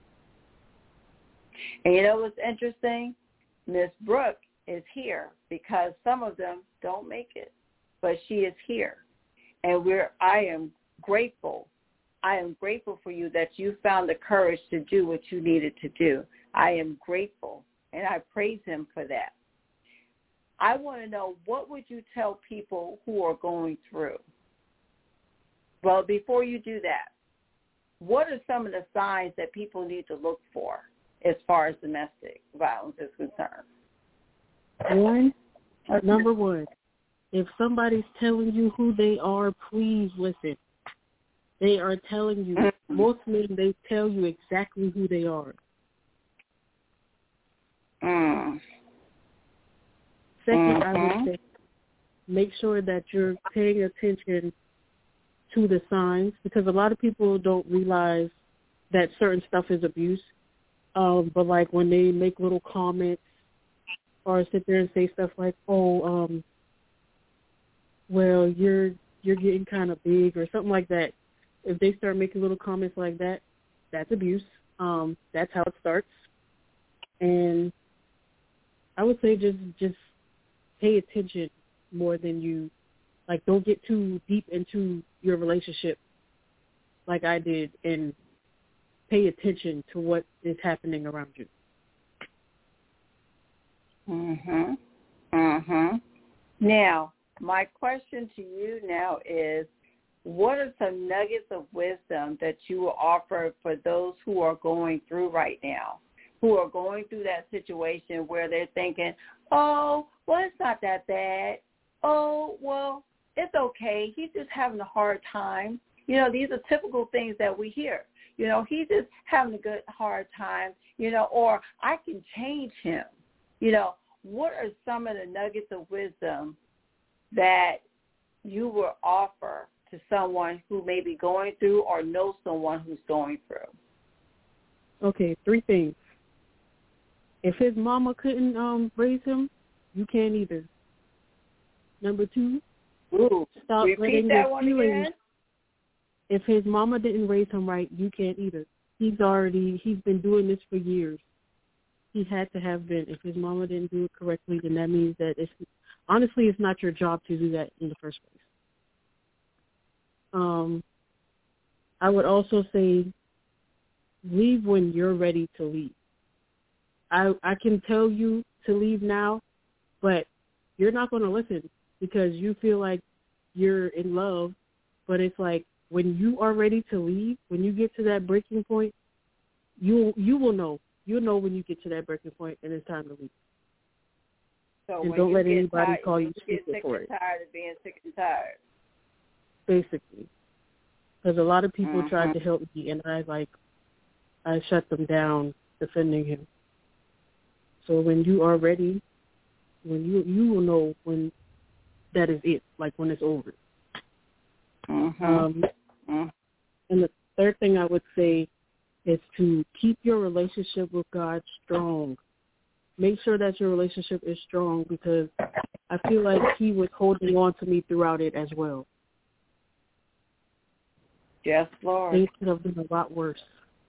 And you know what's interesting? Miss Brooke is here because some of them don't make it, but she is here. And we're, I am grateful. I am grateful for you that you found the courage to do what you needed to do. I am grateful, and I praise him for that. I want to know, what would you tell people who are going through? Well, before you do that, what are some of the signs that people need to look for as far as domestic violence is concerned? One, number one, if somebody's telling you who they are, please listen. They are telling you. Most men, they tell you exactly who they are. Mm. Second, Mm-hmm. I would say make sure that you're paying attention to the signs, because a lot of people don't realize that certain stuff is abuse. Um, but like when they make little comments or sit there and say stuff like, "Oh, um, well, you're you're getting kind of big," or something like that. If they start making little comments like that, that's abuse. Um, that's how it starts. And I would say just just pay attention more than you, like, don't get too deep into your relationship like I did, and pay attention to what is happening around you. Mhm. Mhm. Now, my question to you now is, what are some nuggets of wisdom that you will offer for those who are going through right now, who are going through that situation where they're thinking, oh, well, it's not that bad. Oh, well, it's okay. He's just having a hard time. You know, these are typical things that we hear. You know, he's just having a good, hard time, you know, or I can change him. You know, what are some of the nuggets of wisdom that you will offer to someone who may be going through or knows someone who's going through? Okay, three things. If his mama couldn't um, raise him, you can't either. Number two, Ooh, stop repeat letting that your one feelings. again. If his mama didn't raise him right, you can't either. He's already, he's been doing this for years. He had to have been. If his mama didn't do it correctly, then that means that it's, honestly, it's not your job to do that in the first place. Um, I would also say leave when you're ready to leave. I I can tell you to leave now, but you're not going to listen because you feel like you're in love. But it's like when you are ready to leave, when you get to that breaking point, you you will know. You'll know when you get to that breaking point and it's time to leave. So and when don't you let get anybody tired, call you get stupid sick for and it. tired of being sick and tired. Basically, because a lot of people Mm-hmm. tried to help me, and I like I shut them down defending him. So when you are ready, when you you will know when that is it, like when it's over. Mm-hmm. Um, mm-hmm. and the third thing I would say is to keep your relationship with God strong. Make sure that your relationship is strong, because I feel like he was holding on to me throughout it as well. Yes, Lord. Things could have been a lot worse.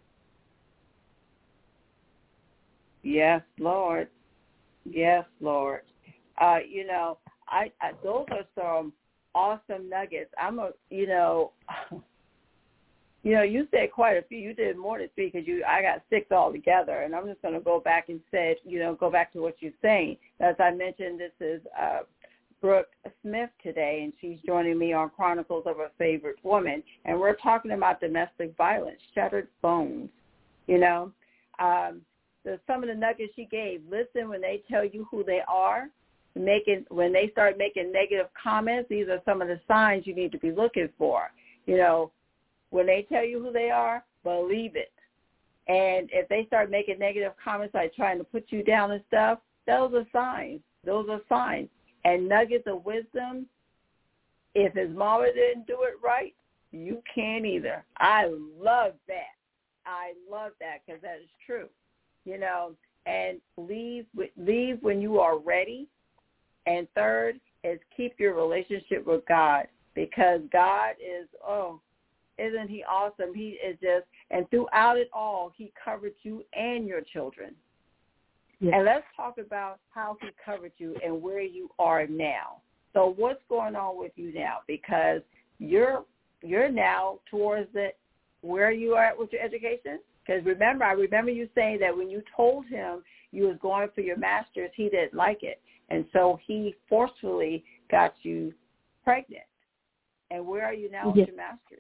Yes, Lord. Yes, Lord. Uh, you know, I, I those are some awesome nuggets. I'm a, you know, you know, you said quite a few. You did more than three because you, I got six altogether, and I'm just going to go back and say, you know, go back to what you're saying. As I mentioned, this is uh, Brooke Smith today, and she's joining me on Chronicles of a Favorite Woman, and we're talking about domestic violence, shattered bones. You know, um, the, some of the nuggets she gave. Listen when they tell you who they are. Making when they start making negative comments, these are some of the signs you need to be looking for. You know, when they tell you who they are, believe it. And if they start making negative comments like trying to put you down and stuff, those are signs. Those are signs. And nuggets of wisdom, if his mama didn't do it right, you can't either. I love that. I love that because that is true. You know, and leave leave when you are ready. And third is keep your relationship with God, because God is, oh, isn't he awesome? He is just, and throughout it all, he covered you and your children. Yes. And let's talk about how he covered you and where you are now. So what's going on with you now? Because you're you're now towards the, where you are at with your education. Because remember, I remember you saying that when you told him you was going for your master's, he didn't like it. And so he forcefully got you pregnant. And where are you now yes. with your master's?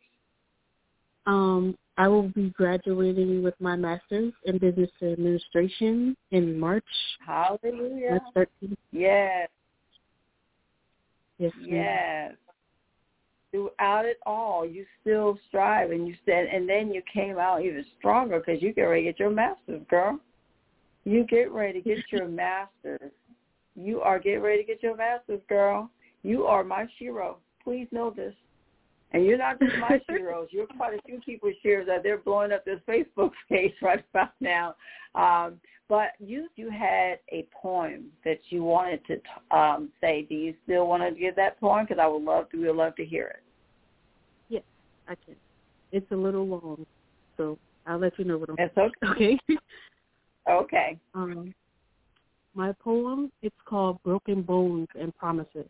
Um, I will be graduating with my master's in business administration in March. Hallelujah. March thirteenth. Yes. Yes. Yes. Throughout it all, you still strive, and you said, and then you came out even stronger because you get ready to get your master's, girl. You get ready to get your master's. You are getting ready to get your master's, girl. You are my shero. Please know this. And you're not just my sheroes. You're quite a few people's sheroes that they're blowing up this Facebook page right about now. Um, but you you had a poem that you wanted to um, say. Do you still want to give that poem? Because I would love to. We would love to hear it. Yes, I can. It's a little long, so I'll let you know what I'm. It's okay. Okay. Okay. Um. My poem, it's called Broken Bones and Promises.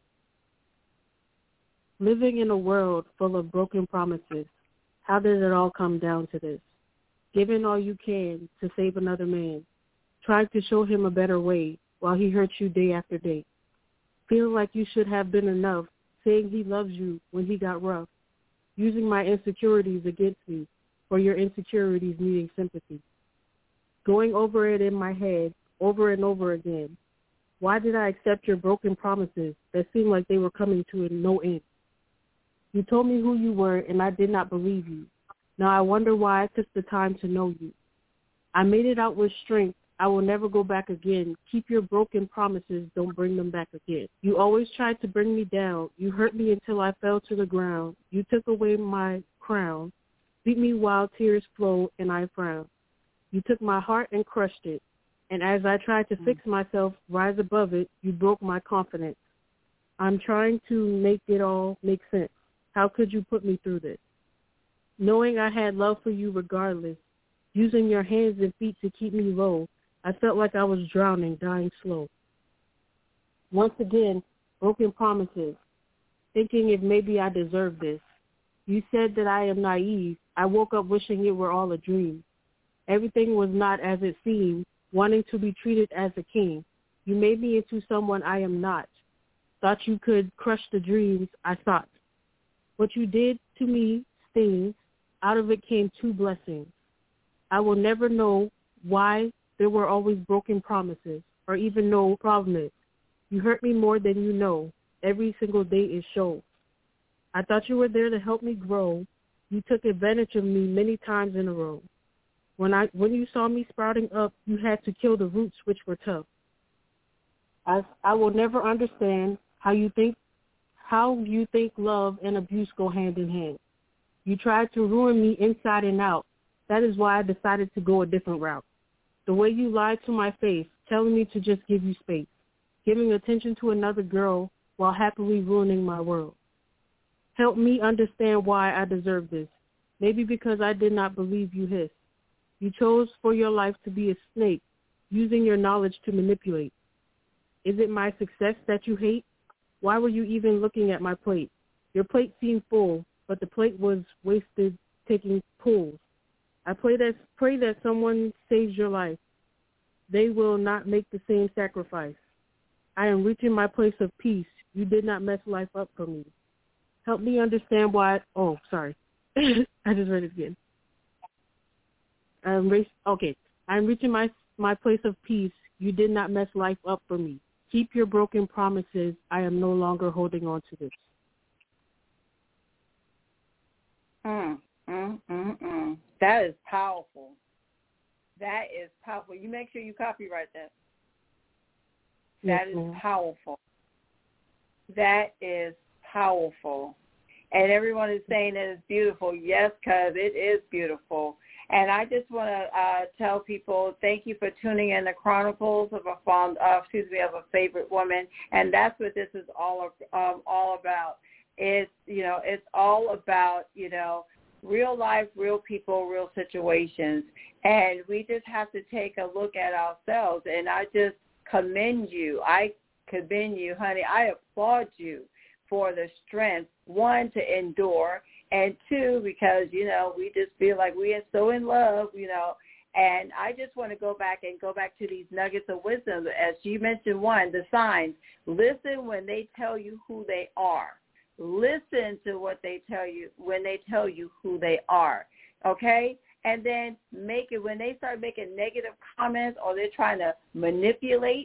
Living in a world full of broken promises, how did it all come down to this? Giving all you can to save another man, trying to show him a better way while he hurts you day after day. Feeling like you should have been enough, saying he loves you when he got rough, using my insecurities against me for your insecurities needing sympathy. Going over it in my head, over and over again. Why did I accept your broken promises that seemed like they were coming to a no end? You told me who you were, and I did not believe you. Now I wonder why I took the time to know you. I made it out with strength. I will never go back again. Keep your broken promises. Don't bring them back again. You always tried to bring me down. You hurt me until I fell to the ground. You took away my crown. Beat me while tears flow, and I frown. You took my heart and crushed it. And as I tried to fix myself, rise above it, you broke my confidence. I'm trying to make it all make sense. How could you put me through this? Knowing I had love for you regardless, using your hands and feet to keep me low, I felt like I was drowning, dying slow. Once again, broken promises, thinking if maybe I deserve this. You said that I am naive. I woke up wishing it were all a dream. Everything was not as it seemed, wanting to be treated as a king. You made me into someone I am not. Thought you could crush the dreams I thought. What you did to me stings. Out of it came two blessings. I will never know why there were always broken promises, or even know problem is. You hurt me more than you know. Every single day is shows. I thought you were there to help me grow. You took advantage of me many times in a row. When I when you saw me sprouting up, you had to kill the roots, which were tough. I I will never understand how you think how you think love and abuse go hand in hand. You tried to ruin me inside and out. That is why I decided to go a different route. The way you lied to my face, telling me to just give you space, giving attention to another girl while happily ruining my world. Help me understand why I deserve this. Maybe because I did not believe you hissed. You chose for your life to be a snake, using your knowledge to manipulate. Is it my success that you hate? Why were you even looking at my plate? Your plate seemed full, but the plate was wasted taking pulls. I pray that, pray that someone saves your life. They will not make the same sacrifice. I am reaching my place of peace. You did not mess life up for me. Help me understand why. Oh, sorry. I just read it again. I'm re- okay. I'm reaching my my place of peace. You did not mess life up for me. Keep your broken promises. I am no longer holding on to this. Mm, mm, mm, mm. That is powerful. That is powerful. You make sure you copyright that. That Yes, is ma'am. powerful. That is powerful. And everyone is saying that it's beautiful. Yes, because it is beautiful. And I just want to uh, tell people thank you for tuning in the Chronicles of a Fond, uh, excuse me, of a Favorite Woman. And that's what this is all um, all about. It's, you know, it's all about, you know, real life, real people, real situations. And we just have to take a look at ourselves. And I just commend you. I commend you, honey. I applaud you for the strength, one, to endure, and two, because, you know, we just feel like we are so in love, you know. And I just want to go back and go back to these nuggets of wisdom. As you mentioned, one, the signs. Listen when they tell you who they are. Listen to what they tell you when they tell you who they are, okay? And then make it, when they start making negative comments or they're trying to manipulate,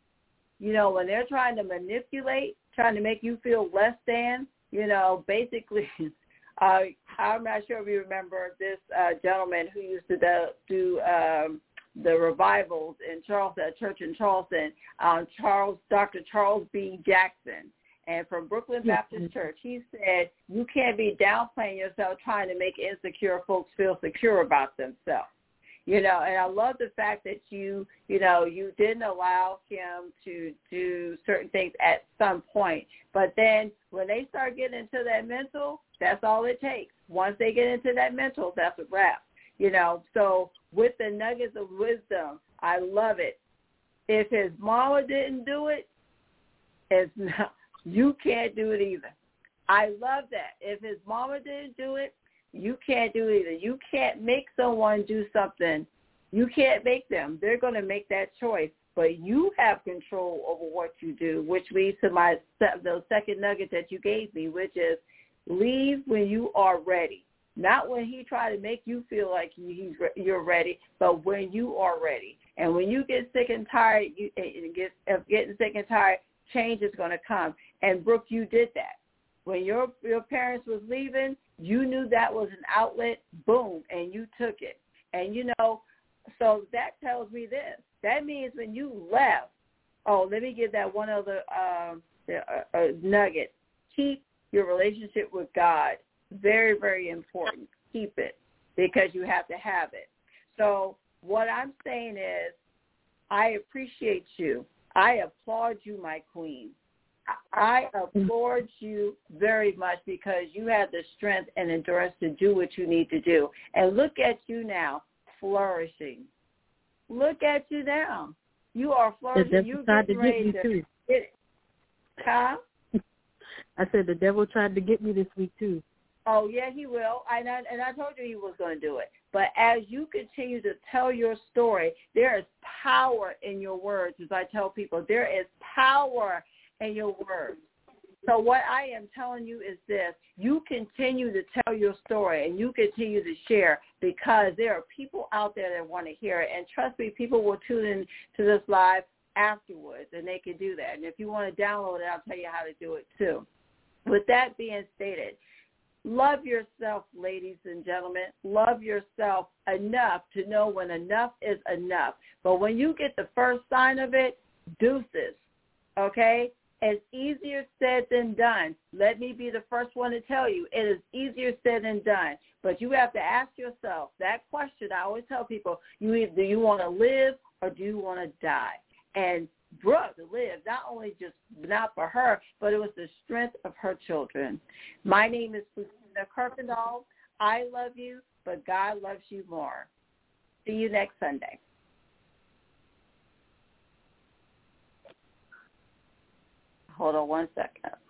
you know, when they're trying to manipulate, trying to make you feel less than, you know, basically, uh, I'm not sure if you remember this uh, gentleman who used to do, do um, the revivals in Charleston, a church in Charleston, um, Charles, Doctor Charles B. Jackson. And from Brooklyn Baptist Church, he said, you can't be downplaying yourself trying to make insecure folks feel secure about themselves. You know, and I love the fact that you, you know, you didn't allow him to do certain things at some point. But then when they start getting into that mental, that's all it takes. Once they get into that mental, that's a wrap. You know, so with the nuggets of wisdom, I love it. If his mama didn't do it, it's not. You can't do it either. I love that. If his mama didn't do it, you can't do it either. You can't make someone do something. You can't make them. They're going to make that choice. But you have control over what you do, which leads to my the second nugget that you gave me, which is leave when you are ready. Not when he try to make you feel like he's you're ready, but when you are ready. And when you get sick and tired, you get of getting sick and tired, change is going to come. And Brooke, you did that. When your your parents was leaving, you knew that was an outlet, boom, and you took it. And, you know, so that tells me this. That means when you left, oh, let me give that one other um, uh, uh, nugget. Keep your relationship with God. Very, very important. Keep it because you have to have it. So what I'm saying is I appreciate you. I applaud you, my queen. I applaud you very much because you have the strength and endurance to do what you need to do. And look at you now, flourishing. Look at you now. You are flourishing. You tried to getting get ready me to too. get, huh? I said the devil tried to get me this week too. Oh, yeah, he will. And I, and I told you he was going to do it. But as you continue to tell your story, there is power in your words. As I tell people, there is power in your words. So what I am telling you is this. You continue to tell your story and you continue to share because there are people out there that want to hear it. And trust me, people will tune in to this live afterwards, and they can do that. And if you want to download it, I'll tell you how to do it too. With that being stated, love yourself, ladies and gentlemen. Love yourself enough to know when enough is enough. But when you get the first sign of it, deuces, okay? It's easier said than done. Let me be the first one to tell you, it is easier said than done. But you have to ask yourself that question. I always tell people, you either, do you want to live or do you want to die? And Brooke lived, not only just not for her, but it was the strength of her children. My name is Christina Kirkendall. I love you, but God loves you more. See you next Sunday. Hold on one second.